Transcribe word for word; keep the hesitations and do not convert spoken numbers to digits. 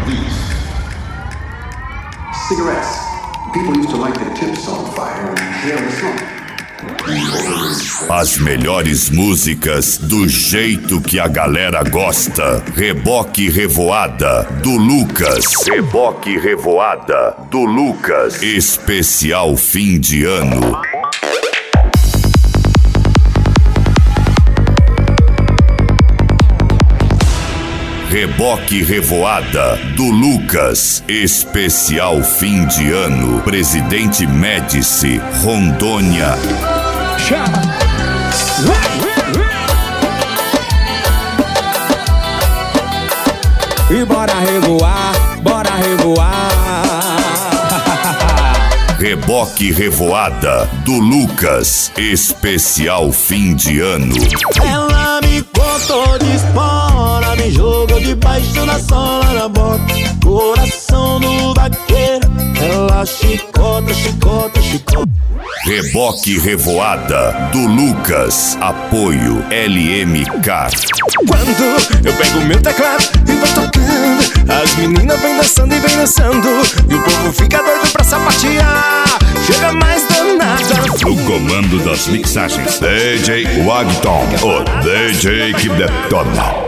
Cigarettes. People used to light their tips on fire and inhale the smoke. As melhores músicas do jeito que a galera gosta. Reboque Revoada do Lucas. Reboque Revoada do Lucas. Especial fim de ano. Reboque Revoada do Lucas. Especial fim de ano. Presidente Médici, Rondônia. Chama! E bora revoar, bora revoar. Reboque Revoada do Lucas. Especial fim de ano. Ela me contou de espora, me jogou debaixo da sola da bota. Coração do vaqueiro, ela chicota, chicota, chicota. Reboque Revoada do Lucas. Apoio L M K. Quando eu pego meu teclado e vou tocando, as meninas vêm dançando e vêm dançando, e o povo fica doido pra sapatear. Chega mais danada. No comando das mixagens, D J Wagton, o D J que detona.